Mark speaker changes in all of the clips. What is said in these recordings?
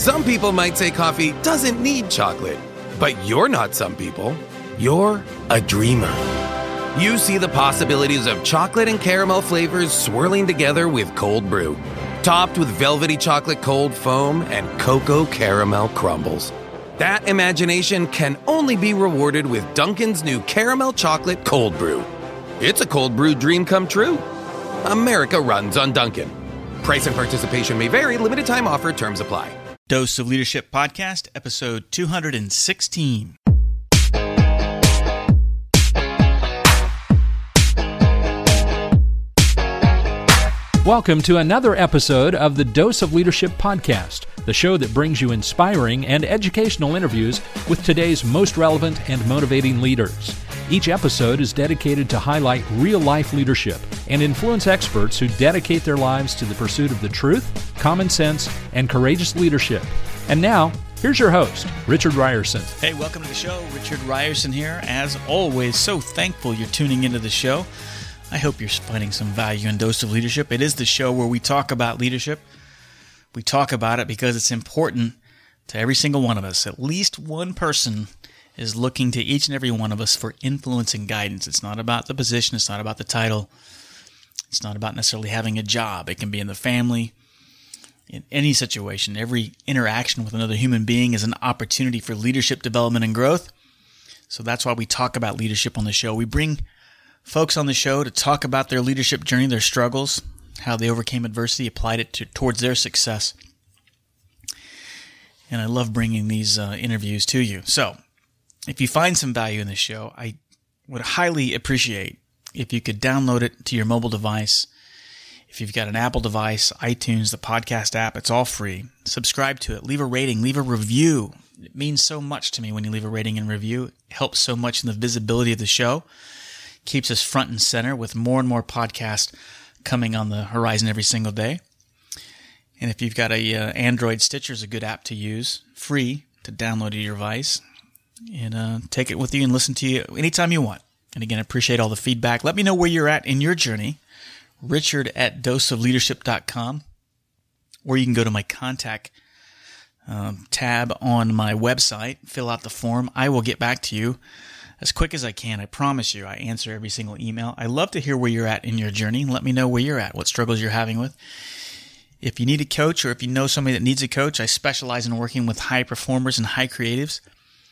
Speaker 1: Some people might say coffee doesn't need chocolate, but you're not some people. You're a dreamer. You see the possibilities of chocolate and caramel flavors swirling together with cold brew, topped with velvety chocolate cold foam and cocoa caramel crumbles. That imagination can only be rewarded with Dunkin's new caramel chocolate cold brew. It's a cold brew dream come true. America runs on Dunkin'. Price and participation may vary. Limited time offer. Terms apply.
Speaker 2: Dose of Leadership Podcast, episode 216.
Speaker 3: Welcome to another episode of the Dose of Leadership Podcast, the show that brings you inspiring and educational interviews with today's most relevant and motivating leaders. Each episode is dedicated to highlight real-life leadership and influence experts who dedicate their lives to the pursuit of the truth, common sense, and courageous leadership. And now, here's your host, Richard Ryerson.
Speaker 2: Hey, welcome to the show. Richard Ryerson here. As always, so thankful you're tuning into the show. I hope you're finding some value in Dose of Leadership. It is the show where we talk about leadership. We talk about it because it's important to every single one of us. At least one person is looking to each and every one of us for influence and guidance. It's not about the position. It's not about the title. It's not about necessarily having a job. It can be in the family, in any situation. Every interaction with another human being is an opportunity for leadership development and growth. So that's why we talk about leadership on the show. We bring folks on the show to talk about their leadership journey, their struggles, how they overcame adversity, applied it towards their success. And I love bringing these interviews to you. So if you find some value in this show, I would highly appreciate if you could download it to your mobile device. If you've got an Apple device, iTunes, the podcast app, it's all free. Subscribe to it. Leave a rating. Leave a review. It means so much to me when you leave a rating and review. It helps so much in the visibility of the show. Keeps us front and center with more and more podcasts coming on the horizon every single day. And if you've got a Android, Stitcher is a good app to use, free to download to your device, and take it with you and listen to you anytime you want. And again, I appreciate all the feedback. Let me know where you're at in your journey, richard@doseofleadership.com, or you can go to my contact tab on my website, fill out the form. I will get back to you as quick as I can. I promise you, I answer every single email. I love to hear where you're at in your journey. Let me know where you're at, what struggles you're having with. If you need a coach or if you know somebody that needs a coach, I specialize in working with high performers and high creatives.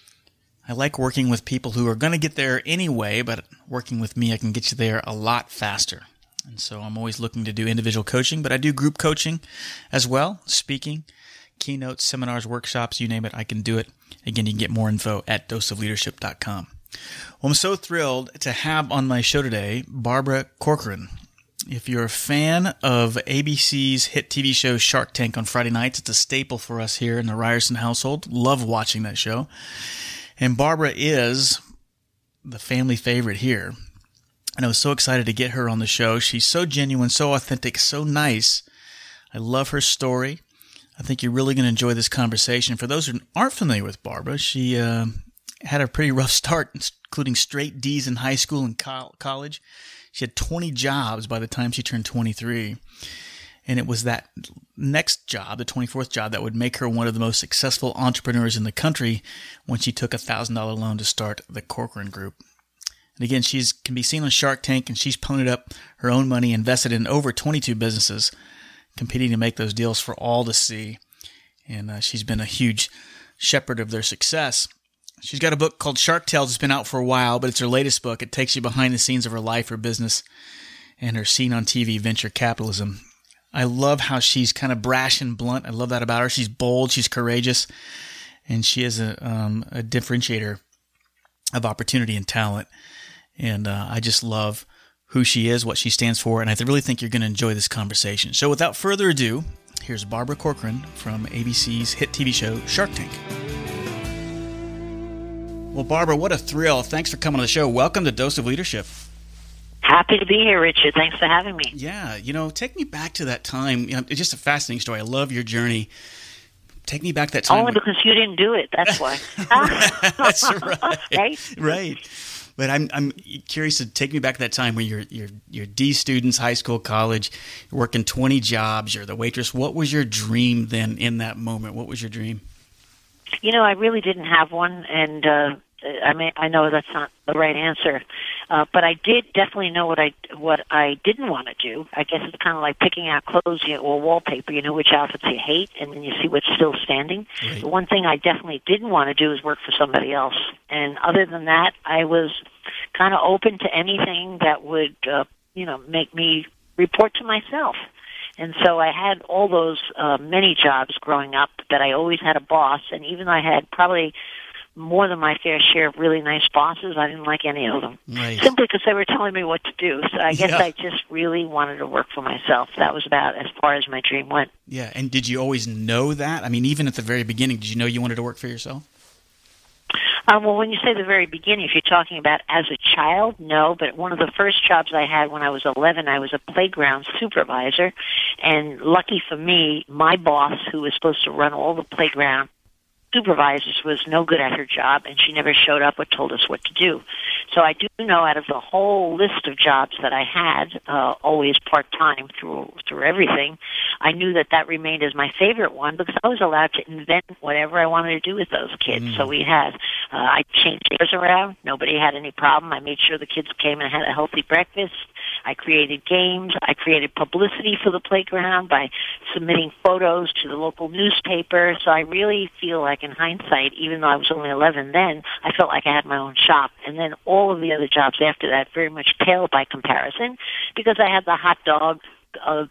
Speaker 2: I like working with people who are going to get there anyway, but working with me, I can get you there a lot faster. And so I'm always looking to do individual coaching, but I do group coaching as well, speaking, keynotes, seminars, workshops, you name it, I can do it. Again, you can get more info at doseofleadership.com. Well, I'm so thrilled to have on my show today Barbara Corcoran. If you're a fan of ABC's hit TV show Shark Tank on Friday nights, it's a staple for us here in the Ryerson household. Love watching that show. And Barbara is the family favorite here. And I was so excited to get her on the show. She's so genuine, so authentic, so nice. I love her story. I think you're really going to enjoy this conversation. For those who aren't familiar with Barbara, she had a pretty rough start, including straight D's in high school and college. She had 20 jobs by the time she turned 23. And it was that next job, the 24th job, that would make her one of the most successful entrepreneurs in the country when she took a $1,000 loan to start the Corcoran Group. And again, she can be seen on Shark Tank, and she's ponied up her own money, invested in over 22 businesses, competing to make those deals for all to see. And she's been a huge shepherd of their success. She's got a book called Shark Tales. It's been out for a while, but it's her latest book. It takes you behind the scenes of her life, her business, and her scene on TV venture capitalism. I love how she's kind of brash and blunt. I love that about her. She's bold. She's courageous. And she is a differentiator of opportunity and talent. And I just love who she is, what she stands for, and I really think you're going to enjoy this conversation. So without further ado, here's Barbara Corcoran from ABC's hit TV show Shark Tank. Well, Barbara, what a thrill. Thanks for coming on the show. Welcome to Dose of Leadership.
Speaker 4: Happy to be here, Richard. Thanks for having me.
Speaker 2: Yeah, take me back to that time. It's just a fascinating story. I love your journey. Take me back that time.
Speaker 4: Only because you didn't do it. That's why.
Speaker 2: That's right.
Speaker 4: Right?
Speaker 2: Right. But I'm curious to take me back to that time when you're D students, high school, college, you're working 20 jobs, you're the waitress. What was your dream then in that moment? What was your dream?
Speaker 4: I really didn't have one, and I know that's not the right answer, but I did definitely know what I didn't want to do. I guess it's kind of like picking out clothes or wallpaper. You know which outfits you hate, and then you see what's still standing.
Speaker 2: Right.
Speaker 4: The one thing I definitely didn't want to do is work for somebody else. And other than that, I was kind of open to anything that would, make me report to myself. And so I had all those many jobs growing up that I always had a boss, and even though I had probably more than my fair share of really nice bosses, I didn't like any of them.
Speaker 2: Right.
Speaker 4: Simply because they were telling me what to do. So I guess I just really wanted to work for myself. That was about as far as my dream went.
Speaker 2: Yeah, and did you always know that? I mean, even at the very beginning, did you know you wanted to work for yourself?
Speaker 4: Well, when you say the very beginning, if you're talking about as a child, no. But one of the first jobs I had when I was 11, I was a playground supervisor. And lucky for me, my boss, who was supposed to run all the playground supervisors, was no good at her job, and she never showed up or told us what to do. So I do know out of the whole list of jobs that I had, always part-time through everything, I knew that remained as my favorite one because I was allowed to invent whatever I wanted to do with those kids. So we had, I changed chairs around. Nobody had any problem. I made sure the kids came and had a healthy breakfast. I created games. I created publicity for the playground by submitting photos to the local newspaper. So I really feel like in hindsight, even though I was only 11 then, I felt like I had my own shop. And then all of the other jobs after that very much paled by comparison because I had the hot dog, I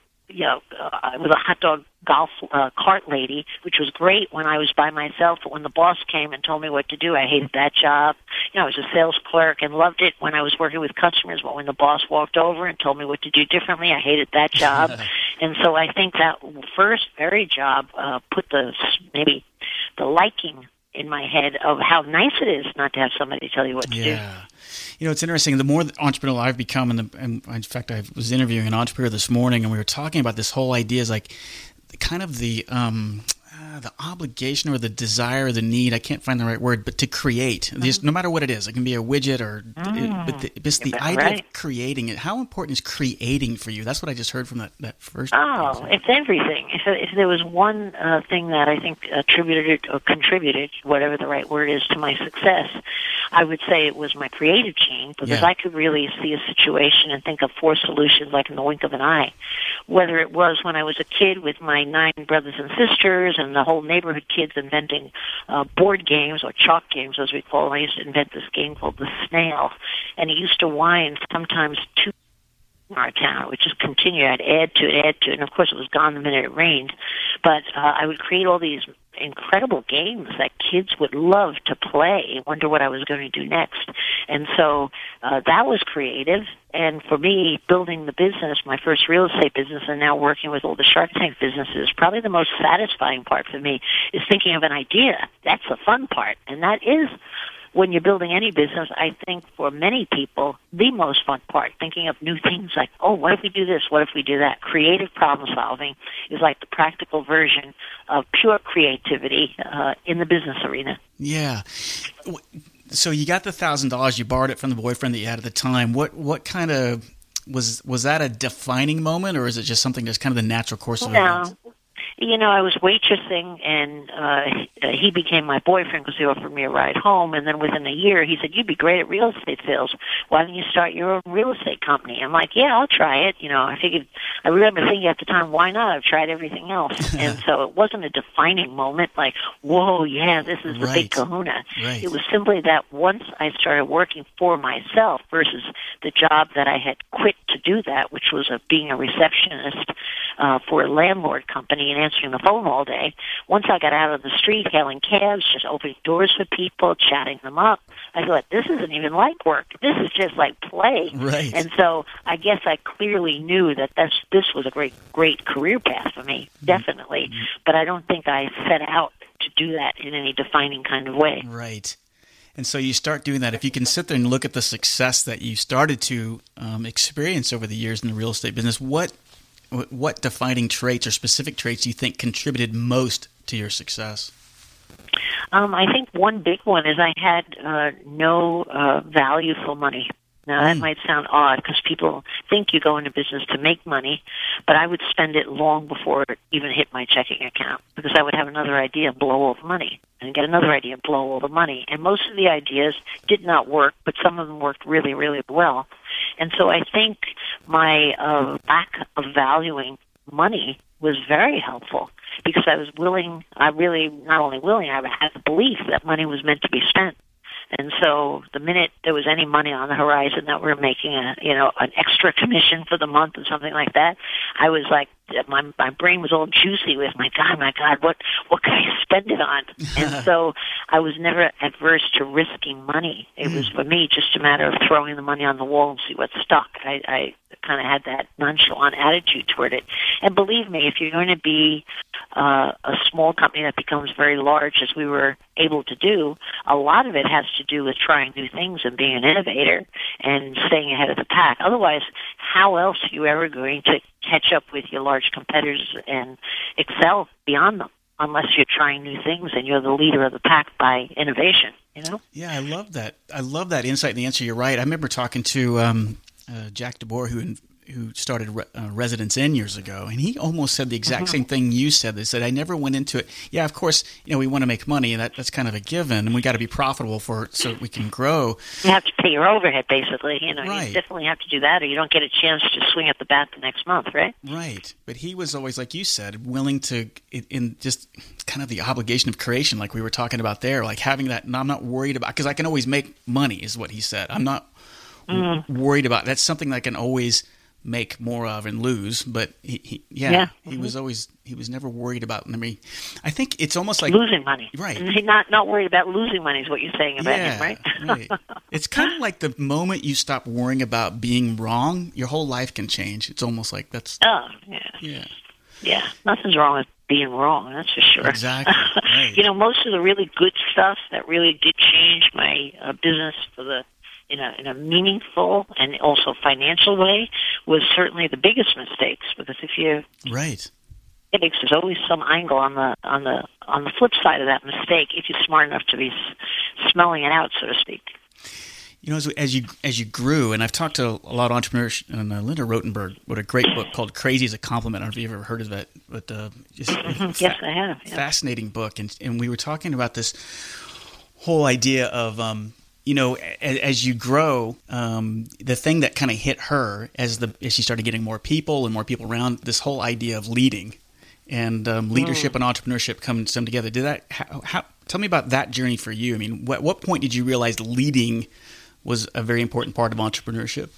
Speaker 4: was a hot dog golf cart lady, which was great when I was by myself. But when the boss came and told me what to do, I hated that job. I was a sales clerk and loved it when I was working with customers. But when the boss walked over and told me what to do differently, I hated that job. And so I think that first very job put maybe the liking in my head of how nice it is not to have somebody tell you what to do.
Speaker 2: Yeah. It's interesting. The more entrepreneurial I've become, and in fact, I was interviewing an entrepreneur this morning, and we were talking about this whole idea is like kind of the obligation or the desire or the need, I can't find the right word, but to create. No matter what it is. It can be a widget or just the idea of creating it. How important is creating for you? That's what I just heard from that first.
Speaker 4: Oh, it's everything. If there was one thing that I think contributed, whatever the right word is, to my success, I would say it was my creative gene because I could really see a situation and think of 4 solutions like in the wink of an eye. Whether it was when I was a kid with my 9 brothers and sisters and the whole neighborhood kids inventing board games or chalk games, as we call them. I used to invent this game called the Snail, and it used to wind sometimes 2 in our town. It would just continue. I'd add to it, and of course it was gone the minute it rained. But I would create all these incredible games that kids would love to play, wonder what I was going to do next. And so that was creative. And for me, building the business, my first real estate business, and now working with all the Shark Tank businesses, probably the most satisfying part for me is thinking of an idea. That's the fun part. And that is, when you're building any business, I think for many people, the most fun part, thinking of new things like, oh, what if we do this? What if we do that? Creative problem solving is like the practical version of pure creativity in the business arena.
Speaker 2: Yeah. So you got the $1,000, you borrowed it from the boyfriend that you had at the time. What kind of, was that a defining moment, or is it just something that's kind of the natural course of events?
Speaker 4: I was waitressing, and he became my boyfriend because he offered me a ride home. And then within a year, he said, "You'd be great at real estate sales. Why don't you start your own real estate company?" I'm like, "Yeah, I'll try it." I remember thinking at the time, "Why not? I've tried everything else." And so it wasn't a defining moment like, "Whoa, yeah, this is the big kahuna."
Speaker 2: Right.
Speaker 4: It was simply that once I started working for myself versus the job that I had quit to do that, which was being a receptionist for a landlord company and answering the phone all day. Once I got out of the street hailing cabs, just opening doors for people, chatting them up, I thought, this isn't even like work. This is just like play.
Speaker 2: Right.
Speaker 4: And so I guess I clearly knew that this was a great career path for me, definitely. But I don't think I set out to do that in any defining kind of way.
Speaker 2: Right. And so you start doing that. If you can sit there and look at the success that you started to experience over the years in the real estate business, what defining traits or specific traits do you think contributed most to your success?
Speaker 4: I think one big one is I had no value for money. Now, that might sound odd because people think you go into business to make money, but I would spend it long before it even hit my checking account because I would have another idea, blow all the money, and get another idea, blow all the money. And most of the ideas did not work, but some of them worked really, really well. And so I think my lack of valuing money was very helpful because I was willing, I had the belief that money was meant to be spent. And so the minute there was any money on the horizon that we were making an extra commission for the month or something like that, I was like, my brain was all juicy with, my God, what can I spend it on? And so I was never adverse to risking money. It was, for me, just a matter of throwing the money on the wall and see what stuck. I kind of had that nonchalant attitude toward it. And believe me, if you're going to be a small company that becomes very large, as we were able to do, a lot of it has to do with trying new things and being an innovator and staying ahead of the pack. Otherwise, how else are you ever going to catch up with your large competitors and excel beyond them unless you're trying new things and you're the leader of the pack by innovation, you know?
Speaker 2: Yeah, I love that. I love that insight and the answer. You're right. I remember talking to Jack DeBoer, who started Residence Inn years ago, and he almost said the exact same thing you said. They said, I never went into it. Yeah, of course, we want to make money, and that's kind of a given, and we got to be profitable so we can grow.
Speaker 4: You have to pay your overhead, basically.
Speaker 2: Right.
Speaker 4: You definitely have to do that, or you don't get a chance to swing at the bat the next month, right?
Speaker 2: Right. But he was always, like you said, willing to, in just kind of the obligation of creation, like we were talking about there, like having that, I'm not worried about, because I can always make money, is what he said. I'm not worried about, that's something that I can always make more of and lose, but he was never worried about. I think it's almost like
Speaker 4: losing money,
Speaker 2: right?
Speaker 4: And he's not worried about losing money is what you're saying about him, right?
Speaker 2: Right. It's kind of like the moment you stop worrying about being wrong, your whole life can change. It's almost like that's.
Speaker 4: Oh yeah. Nothing's wrong with being wrong. That's for sure.
Speaker 2: Exactly. Right.
Speaker 4: Most of the really good stuff that really did change my business for the. In a meaningful and also financial way was certainly the biggest mistakes, because if you
Speaker 2: right,
Speaker 4: there's always some angle on the flip side of that mistake if you're smart enough to be smelling it out, so to speak.
Speaker 2: As you grew, and I've talked to a lot of entrepreneurs, and Linda Rotenberg wrote a great book called "Crazy is a Compliment." I don't know if you've ever heard of that, but
Speaker 4: yes, I have. Yeah.
Speaker 2: Fascinating book, and we were talking about this whole idea of. As you grow, the thing that kind of hit her as she started getting more people around, this whole idea of leading and leadership and entrepreneurship come together. Tell me about that journey for you. I mean, what point did you realize leading was a very important part of entrepreneurship?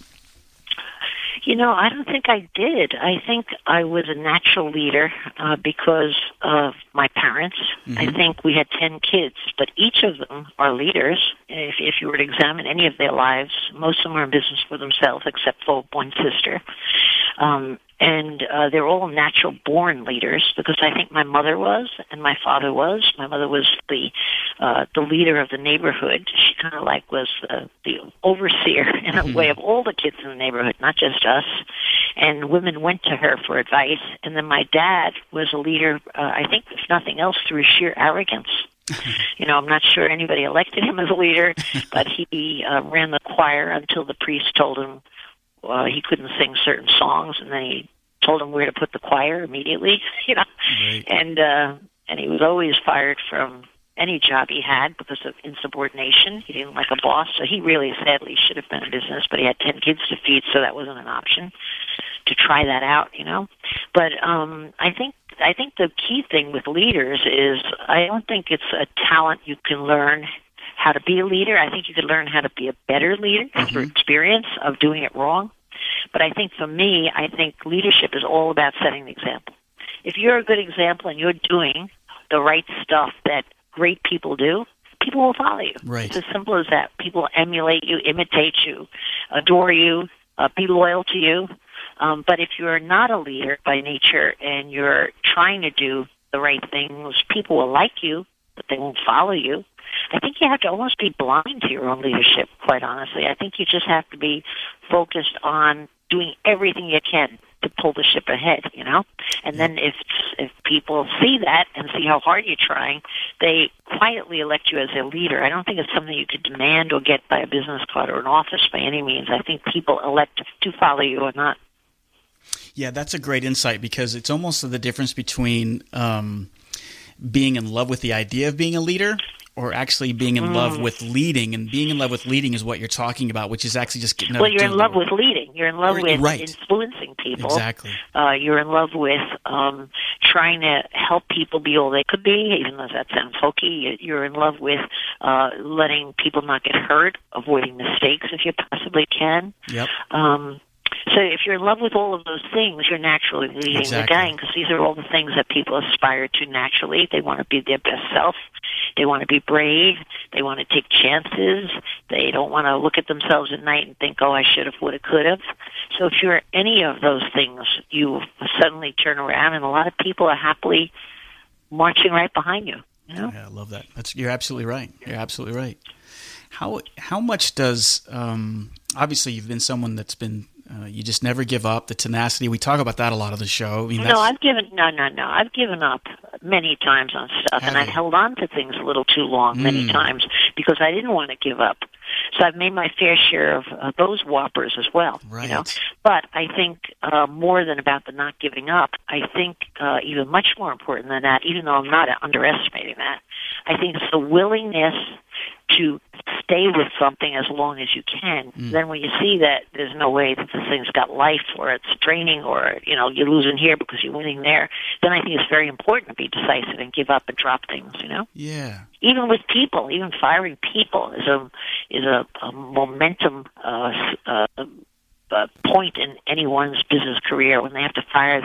Speaker 4: I don't think I did. I think I was a natural leader because of my parents. I think we had 10 kids, but each of them are leaders. If you were to examine any of their lives, most of them are in business for themselves, except for one sister. And they're all natural-born leaders because I think my mother was and my father was. My mother was the leader of the neighborhood. She kind of was the overseer in a way of all the kids in the neighborhood, not just us. And women went to her for advice. And then my dad was a leader, I think, if nothing else, through sheer arrogance. I'm not sure anybody elected him as a leader, but he ran the choir until the priest told him he couldn't sing certain songs, and then he told him where to put the choir immediately,
Speaker 2: Right.
Speaker 4: And he was always fired from any job he had because of insubordination. He didn't like a boss, so he really sadly should have been in business, but he had 10 kids to feed, so that wasn't an option to try that out, But I think the key thing with leaders is I don't think it's a talent you can learn how to be a leader. I think you could learn how to be a better leader through experience of doing it wrong. But I think for me, leadership is all about setting the example. If you're a good example and you're doing the right stuff that great people do, people will follow you.
Speaker 2: Right.
Speaker 4: It's as simple as that. People emulate you, imitate you, adore you, be loyal to you. But if you're not a leader by nature and you're trying to do the right things, people will like you, but they won't follow you. I think you have to almost be blind to your own leadership, quite honestly. I think you just have to be focused on doing everything you can to pull the ship ahead, And then if people see that and see how hard you're trying, they quietly elect you as their leader. I don't think it's something you could demand or get by a business card or an office by any means. I think people elect to follow you or not.
Speaker 2: Yeah, that's a great insight, because it's almost the difference between being in love with the idea of being a leader or actually being in love with leading. And being in love with leading is what you're talking about, which is actually just getting...
Speaker 4: Well, you're in love with leading. You're in love with influencing people.
Speaker 2: Exactly.
Speaker 4: You're in love with trying to help people be all they could be, even though that sounds hokey. You're in love with letting people not get hurt, avoiding mistakes if you possibly can.
Speaker 2: Yep.
Speaker 4: So if you're in love with all of those things, you're naturally leading the gang, because these are all the things that people aspire to naturally. They want to be their best self. They want to be brave. They want to take chances. They don't want to look at themselves at night and think, oh, I should have, would have, could have. So if you're any of those things, you suddenly turn around, and a lot of people are happily marching right behind you.
Speaker 2: Yeah, I love that. You're absolutely right. You're absolutely right. How much does obviously you've been someone that's been you just never give up, the tenacity. We talk about that a lot on the show.
Speaker 4: I've given up many times on stuff, and I've held on to things a little too long many times because I didn't want to give up. So I've made my fair share of those whoppers as well.
Speaker 2: Right.
Speaker 4: But I think more than about the not giving up, I think even much more important than that, even though I'm not underestimating that, I think it's the willingness to stay with something as long as you can. Then when you see that there's no way that this thing's got life, or it's draining, or you're losing here because you're winning there, then I think it's very important to be decisive and give up and drop things.
Speaker 2: Yeah.
Speaker 4: Even with people, even firing people is a momentum point in anyone's business career when they have to fire.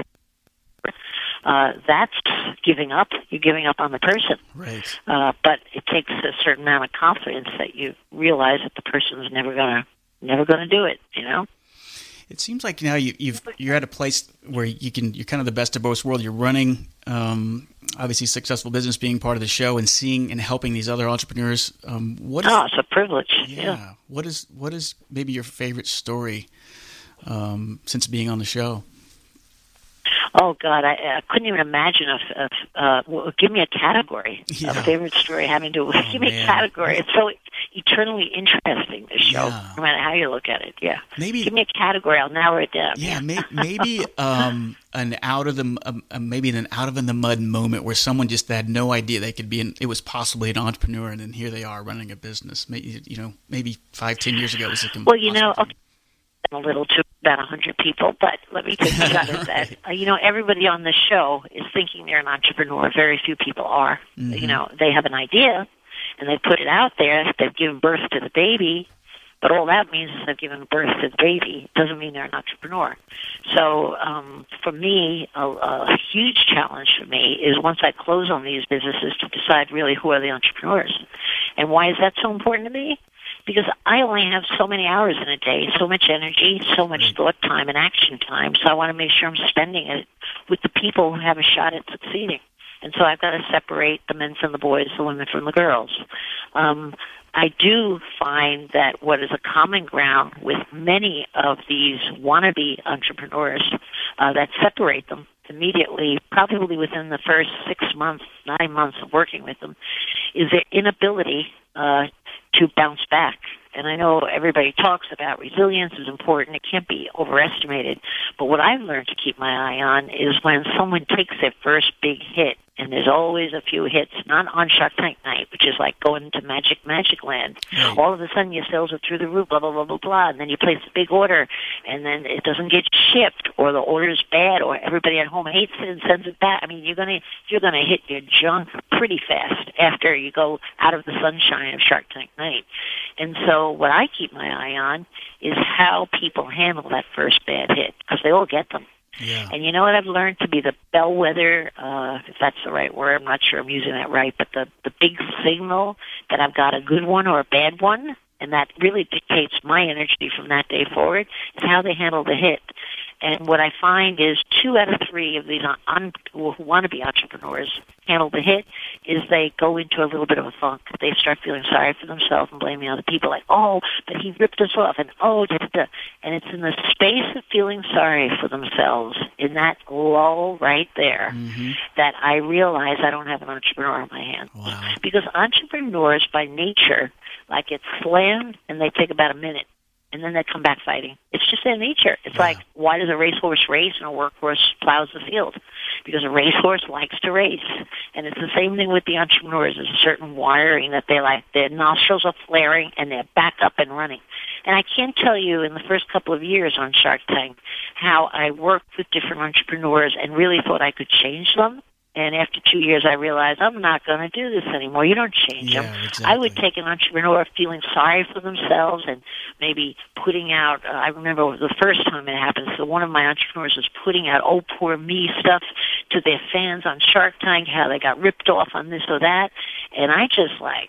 Speaker 4: That's giving up. You're giving up on the person.
Speaker 2: Right.
Speaker 4: But it takes a certain amount of confidence that you realize that the person's never gonna do it.
Speaker 2: It seems like now you're at a place where you're kind of the best of both worlds. You're running, obviously, successful business, being part of the show, and seeing and helping these other entrepreneurs.
Speaker 4: It's a privilege.
Speaker 2: Yeah. What is maybe your favorite story since being on the show?
Speaker 4: Oh God, I couldn't even imagine give me a category. A favorite story having to give me a category. It's so eternally interesting, this show, no matter how you look at it. Yeah,
Speaker 2: maybe
Speaker 4: give me a category. I'll narrow it down.
Speaker 2: Yeah, maybe an out of the mud moment where someone just had no idea they could be it was possibly an entrepreneur, and then here they are running a business. Maybe 5-10 years ago it was a little to about 100 people, but let me take a shot at that. Everybody on the show is thinking they're an entrepreneur. Very few people are. Mm-hmm. They have an idea, and they put it out there. They've given birth to the baby, but all that means is they've given birth to the baby. It doesn't mean they're an entrepreneur. So for me, a huge challenge for me is once I close on these businesses to decide really who are the entrepreneurs. And why is that so important to me? Because I only have so many hours in a day, so much energy, so much thought time and action time, so I want to make sure I'm spending it with the people who have a shot at succeeding. And so I've got to separate the men from the boys, the women from the girls. I do find that what is a common ground with many of these wannabe entrepreneurs that separate them immediately, probably within the first 6 months, 9 months of working with them, is their inability to bounce back. And I know everybody talks about resilience is important. It can't be overestimated. But what I've learned to keep my eye on is when someone takes their first big hit, and there's always a few hits, not on Shark Tank night, which is like going to magic land. Right. All of a sudden your sales are through the roof, blah, blah, blah, blah, blah, and then you place a big order, and then it doesn't get shipped, or the order's bad, or everybody at home hates it and sends it back. I mean, you're gonna hit your junk pretty fast after you go out of the sunshine of Shark Tank night. And so what I keep my eye on is how people handle that first bad hit, because they all get them. Yeah.
Speaker 4: And you know what I've learned to be the bellwether, if that's the right word, I'm not sure I'm using that right, but the big signal that I've got a good one or a bad one, and that really dictates my energy from that day forward, is how they handle the hit. And what I find is 2 out of 3 of these who want to be entrepreneurs handle the hit is they go into a little bit of a funk. They start feeling sorry for themselves and blaming other people, like, oh, but he ripped us off, and oh, da, da, da. And it's in the space of feeling sorry for themselves, in that lull right there, that I realize I don't have an entrepreneur on my hands.
Speaker 2: Wow.
Speaker 4: Because entrepreneurs, by nature, like, get slammed and they take about a minute, and then they come back fighting. It's just their nature. It's like, why does a racehorse race and a workhorse plows the field? Because a racehorse likes to race. And it's the same thing with the entrepreneurs. There's a certain wiring that they like. Their nostrils are flaring, and they're back up and running. And I can't tell you in the first couple of years on Shark Tank how I worked with different entrepreneurs and really thought I could change them. And after 2 years, I realized I'm not going to do this anymore. You don't change them.
Speaker 2: Exactly.
Speaker 4: I would take an entrepreneur feeling sorry for themselves and maybe putting out, I remember the first time it happened, so one of my entrepreneurs was putting out, oh, poor me stuff to their fans on Shark Tank, how they got ripped off on this or that. And I just,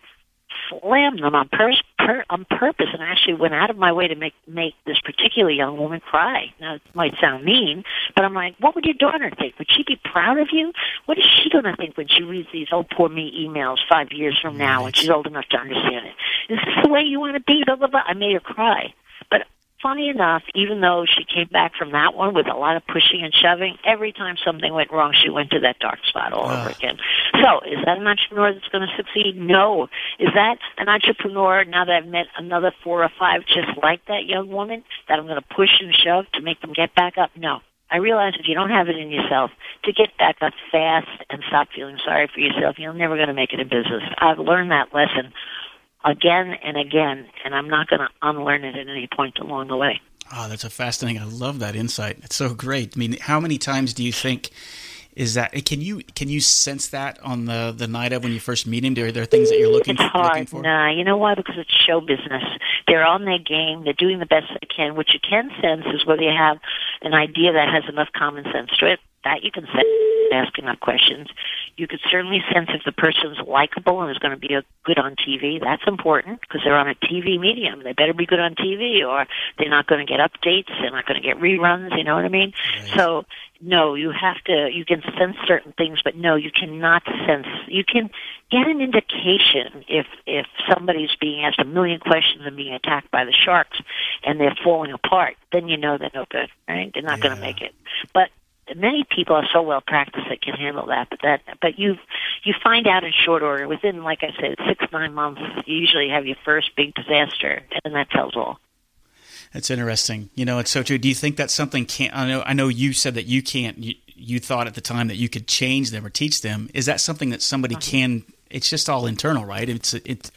Speaker 4: slammed them on purpose, and I actually went out of my way to make this particular young woman cry. Now, it might sound mean, but I'm like, what would your daughter think? Would she be proud of you? What is she going to think when she reads these, oh, poor me emails 5 years from now when she's old enough to understand it? Is this the way you want to be? Blah, blah, blah. I made her cry. But funny enough, even though she came back from that one with a lot of pushing and shoving, every time something went wrong, she went to that dark spot all over again. So, is that an entrepreneur that's going to succeed? No. Is that an entrepreneur, now that I've met another 4 or 5 just like that young woman, that I'm going to push and shove to make them get back up? No. I realize if you don't have it in yourself to get back up fast and stop feeling sorry for yourself, you're never going to make it in business. I've learned that lesson again and again, and I'm not going to unlearn it at any point along the way.
Speaker 2: Oh, that's a fascinating. I love that insight. It's so great. I mean, how many times do you think is that? Can you sense that on the night of when you first meet him? Are there things that you're looking for?
Speaker 4: It's hard. Nah, you know why? Because it's show business. They're on their game. They're doing the best they can. What you can sense is whether you have an idea that has enough common sense to it. That you can sense asking enough questions. You could certainly sense if the person's likable and is going to be good on TV. That's important because they're on a TV medium. They better be good on TV or they're not going to get updates. They're not going to get reruns. You know what I mean? Right. So, no, you can sense certain things, but no, you cannot sense. You can get an indication if somebody's being asked a million questions and being attacked by the sharks and they're falling apart. Then you know they're no good, right? They're not going to make it. But many people are so well practiced that can handle that, but you find out in short order. Within, like I said, 6-9 months, you usually have your first big disaster, and that tells all.
Speaker 2: That's interesting. You know, it's so true. Do you think that's something I know you said that you can't. You thought at the time that you could change them or teach them. Is that something that somebody can? It's just all internal, right? It's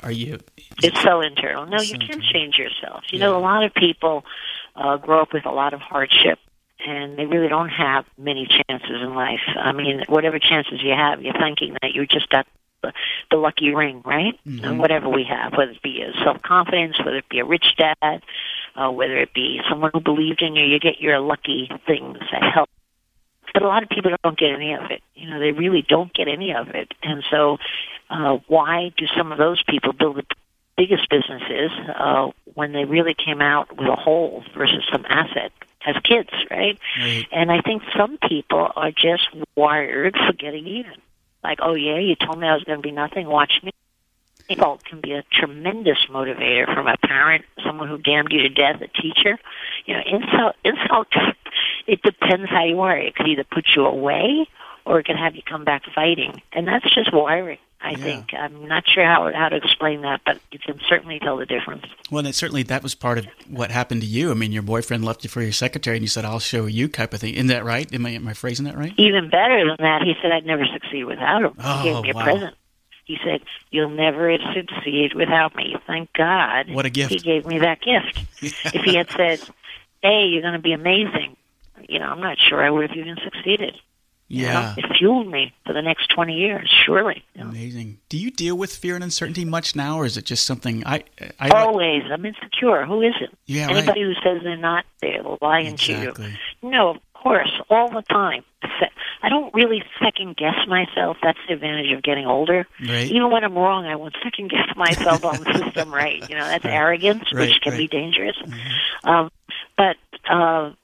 Speaker 4: so internal. No, you can't change yourself. You know, a lot of people grow up with a lot of hardship. And they really don't have many chances in life. I mean, whatever chances you have, you're thinking that you just got the lucky ring, right? Mm-hmm. And whatever we have, whether it be a self-confidence, whether it be a rich dad, whether it be someone who believed in you, you get your lucky things that help. But a lot of people don't get any of it. You know, they really don't get any of it. And so why do some of those people build the biggest businesses when they really came out with a hole versus some asset? As kids, right? And I think some people are just wired for getting even. Like, oh yeah, you told me I was going to be nothing, watch me. Insult can be a tremendous motivator from a parent, someone who damned you to death, a teacher. You know, insult, it depends how you are. It could either put you away or it can have you come back fighting. And that's just wiring. I think. I'm not sure how to explain that, but you can certainly tell the difference.
Speaker 2: Well, and certainly that was part of what happened to you. I mean, your boyfriend left you for your secretary, and you said, I'll show you type of thing. Isn't that right? Am I phrasing that right?
Speaker 4: Even better than that, he said I'd never succeed without him. He gave me a present. He said, you'll never succeed without me. Thank God.
Speaker 2: What a gift.
Speaker 4: He gave me that gift. If he had said, hey, you're going to be amazing, you know, I'm not sure I would have even succeeded.
Speaker 2: Yeah.
Speaker 4: You know, it fueled me for the next 20 years, surely. You know?
Speaker 2: Amazing. Do you deal with fear and uncertainty much now, or is it just something
Speaker 4: Always. I'm insecure. Who isn't?
Speaker 2: Yeah,
Speaker 4: anybody who says they're not, they will lie into you. No, of course, all the time. I don't really second-guess myself. That's the advantage of getting older.
Speaker 2: Right.
Speaker 4: Even when I'm wrong, I won't second-guess myself on the system right. You know, that's arrogance, which can be dangerous.
Speaker 2: Mm-hmm.
Speaker 4: But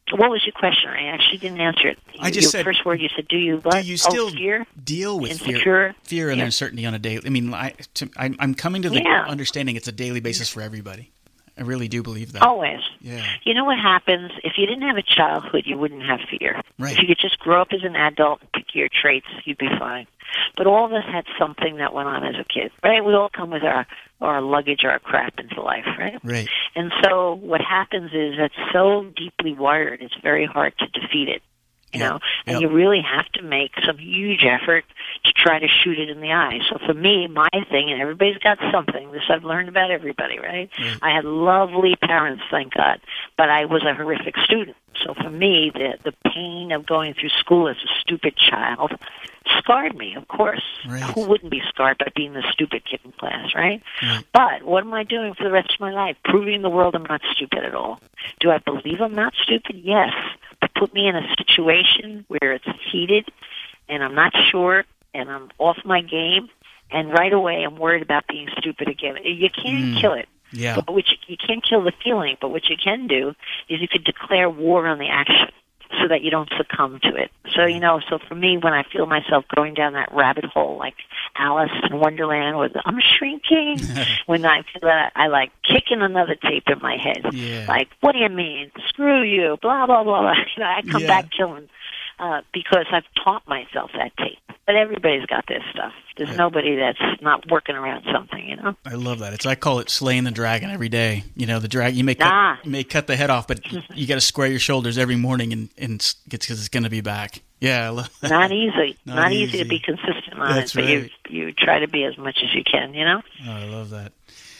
Speaker 4: What was your question? I actually didn't answer it.
Speaker 2: I just said,
Speaker 4: first word you said, do you what?
Speaker 2: Do you still
Speaker 4: fear?
Speaker 2: deal with
Speaker 4: Insecure?
Speaker 2: fear and uncertainty on a daily? I mean, I'm coming to the understanding it's a daily basis for everybody. I really do believe that.
Speaker 4: Always.
Speaker 2: Yeah.
Speaker 4: You know what happens? If you didn't have a childhood, you wouldn't have fear.
Speaker 2: Right.
Speaker 4: If you could just grow up as an adult and pick your traits, you'd be fine. But all of us had something that went on as a kid, right? We all come with our luggage or our crap into life, right?
Speaker 2: Right.
Speaker 4: And so what happens is that's so deeply wired, it's very hard to defeat it. You know, and you really have to make some huge effort to try to shoot it in the eye. So for me, my thing, and everybody's got something, this I've learned about everybody, right? I had lovely parents, thank God, but I was a horrific student. So for me, the pain of going through school as a stupid child scarred me, of course.
Speaker 2: Right.
Speaker 4: Who wouldn't be scarred by being the stupid kid in class, right? But what am I doing for the rest of my life? Proving the world I'm not stupid at all. Do I believe I'm not stupid? Yes. But put me in a situation where it's heated and I'm not sure and I'm off my game, and right away I'm worried about being stupid again. You can't kill it.
Speaker 2: Yeah.
Speaker 4: But you can't kill the feeling, but what you can do is you could declare war on the action so that you don't succumb to it. So, so for me, when I feel myself going down that rabbit hole like Alice in Wonderland with I'm shrinking, when I feel that, I like kicking another tape in my head.
Speaker 2: Yeah.
Speaker 4: Like, what do you mean? Screw you, blah, blah, blah. I come back killing because I've taught myself that tape. But everybody's got this stuff. There's nobody that's not working around something,
Speaker 2: I love that. I call it slaying the dragon every day. The dragon, you may cut the head off, but you got to square your shoulders every morning and because it's going to be back. Yeah, I love that.
Speaker 4: Not easy. Not easy to be consistent on it, but right. you try to be as much as you can, Oh,
Speaker 2: I love that.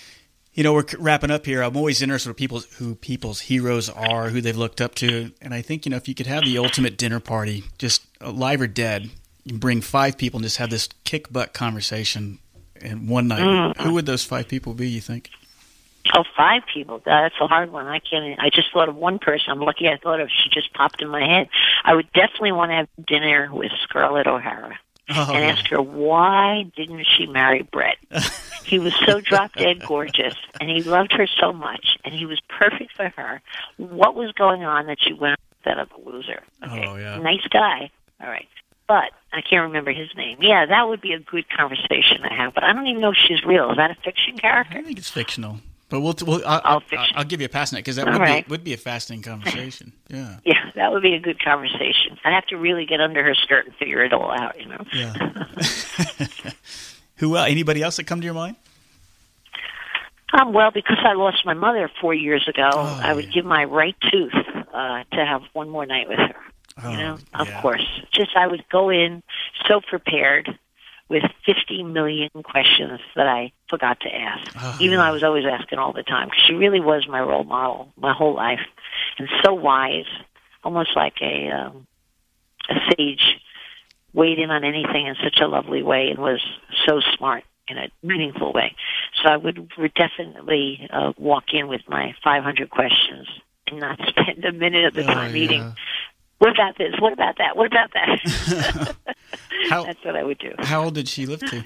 Speaker 2: We're wrapping up here. I'm always interested in who people's heroes are, who they've looked up to. And I think, if you could have the ultimate dinner party, just alive or dead, you bring 5 people and just have this kick-butt conversation in one night. Who would those 5 people be, you think?
Speaker 4: Oh, 5 people. That's a hard one. I just thought of one person. I'm lucky I thought of. She just popped in my head. I would definitely want to have dinner with Scarlett O'Hara and ask her, why didn't she marry Brett? He was so drop-dead gorgeous, and he loved her so much, and he was perfect for her. What was going on that she went with that other loser? Okay.
Speaker 2: Oh, yeah.
Speaker 4: Nice guy. All right. But I can't remember his name. Yeah, that would be a good conversation to have, but I don't even know if she's real. Is that a fiction character?
Speaker 2: I think it's fictional. But I'll give you a pass on it because that would be a fascinating conversation. Yeah.
Speaker 4: Yeah, that would be a good conversation. I'd have to really get under her skirt and figure it all out,
Speaker 2: Yeah. Who else? Anybody else that come to your mind?
Speaker 4: Well, because I lost my mother 4 years ago, I would give my right tooth to have one more night with her. Of course. Just I would go in so prepared with 50 million questions that I forgot to ask, even though I was always asking all the time, because she really was my role model my whole life, and so wise, almost like a sage, weighed in on anything in such a lovely way and was so smart in a meaningful way. So I would definitely walk in with my 500 questions and not spend a minute of the time eating. What about this? What about that? What about that? That's what I would do.
Speaker 2: How old did she live to?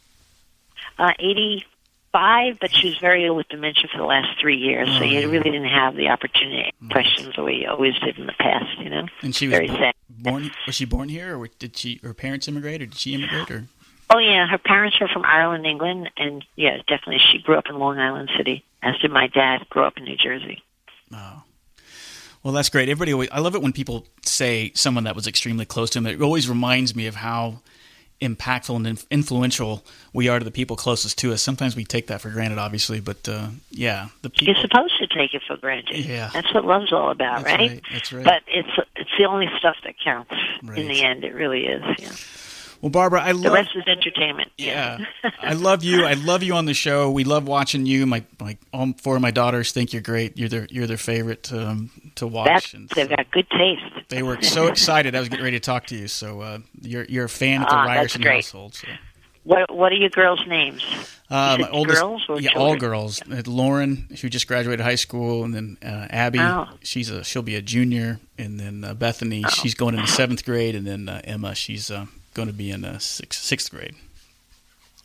Speaker 4: 85, but she was very ill with dementia for the last 3 years, so you really didn't have the opportunity to ask questions the way you always did in the past,
Speaker 2: And she was
Speaker 4: very sad.
Speaker 2: Was she born here, or did her parents immigrate, or did she immigrate? Or?
Speaker 4: Oh, yeah, her parents were from Ireland, England, and, yeah, definitely she grew up in Long Island City, as did my dad, grew up in New Jersey.
Speaker 2: Oh. Well, that's great. I love it when people say someone that was extremely close to them. It always reminds me of how impactful and influential we are to the people closest to us. Sometimes we take that for granted, obviously, but the people.
Speaker 4: You're supposed to take it for granted.
Speaker 2: Yeah,
Speaker 4: that's what love's all about, right?
Speaker 2: That's right.
Speaker 4: But it's the only stuff that counts in the end. It really is. Yeah.
Speaker 2: Well, Barbara,
Speaker 4: the rest is entertainment.
Speaker 2: Yeah, I love you. I love you on the show. We love watching you. All 4 of my daughters think you're great. You're their favorite to watch.
Speaker 4: They've got good taste.
Speaker 2: They were so excited. I was getting ready to talk to you. So you're a fan of the Ryerson household. So.
Speaker 4: What are your girls' names?
Speaker 2: My oldest,
Speaker 4: girls or children?
Speaker 2: All girls. Lauren, who just graduated high school, and then Abby, she'll be a junior, and then Bethany, she's going into 7th grade, and then Emma, she's going to be in 6th grade.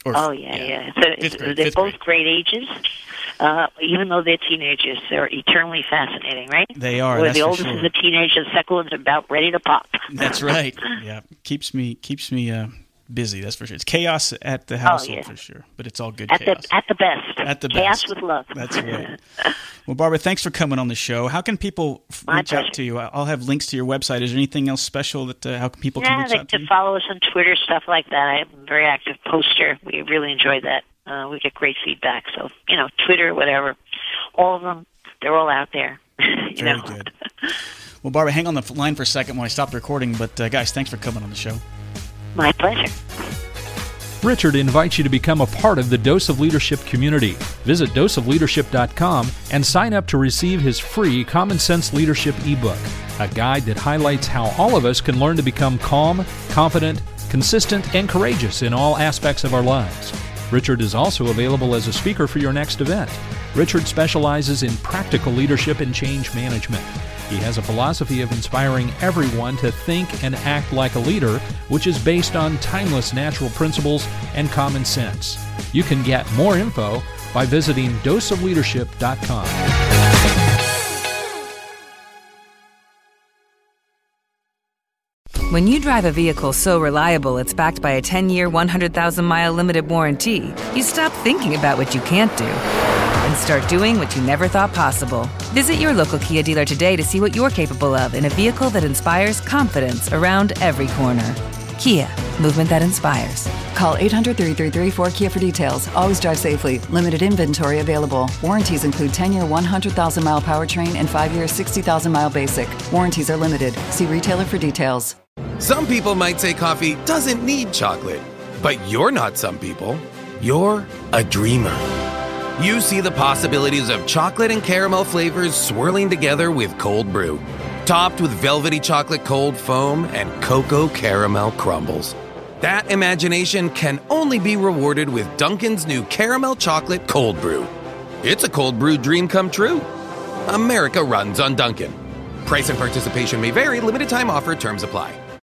Speaker 4: Yeah. So they're both great ages. Even though they're teenagers, they're eternally fascinating, right?
Speaker 2: They are.
Speaker 4: Where the oldest is a teenager, the second one's about ready to pop.
Speaker 2: That's right. Yeah, keeps me busy. That's for sure. It's chaos at the household for sure, but it's all good chaos.
Speaker 4: At the best.
Speaker 2: At the
Speaker 4: chaos
Speaker 2: best.
Speaker 4: with love.
Speaker 2: That's right. Well, Barbara, thanks for coming on the show. How can people reach out to you? I'll have links to your website. Is there anything else special that how can people can reach out to you?
Speaker 4: Follow us on Twitter, stuff like that. I'm a very active poster. We really enjoy that. We get great feedback. So, Twitter, whatever, all of them, they're all out there.
Speaker 2: Very good. Well, Barbara, hang on the line for a second when I stop recording. But, guys, thanks for coming on the show.
Speaker 4: My pleasure.
Speaker 3: Richard invites you to become a part of the Dose of Leadership community. Visit doseofleadership.com and sign up to receive his free Common Sense Leadership ebook, a guide that highlights how all of us can learn to become calm, confident, consistent, and courageous in all aspects of our lives. Richard is also available as a speaker for your next event. Richard specializes in practical leadership and change management. He has a philosophy of inspiring everyone to think and act like a leader, which is based on timeless natural principles and common sense. You can get more info by visiting doseofleadership.com.
Speaker 5: When you drive a vehicle so reliable it's backed by a 10-year, 100,000-mile limited warranty, you stop thinking about what you can't do and start doing what you never thought possible. Visit your local Kia dealer today to see what you're capable of in a vehicle that inspires confidence around every corner. Kia, movement that inspires.
Speaker 6: Call 800-333-4KIA for details. Always drive safely. Limited inventory available. Warranties include 10-year 100,000-mile powertrain and 5-year 60,000-mile basic. Warranties are limited. See retailer for details.
Speaker 1: Some people might say coffee doesn't need chocolate, but you're not some people. You're a dreamer. You see the possibilities of chocolate and caramel flavors swirling together with cold brew, topped with velvety chocolate cold foam and cocoa caramel crumbles. That imagination can only be rewarded with Dunkin's new caramel chocolate cold brew. It's a cold brew dream come true. America runs on Dunkin'. Price and participation may vary. Limited time offer. Terms apply.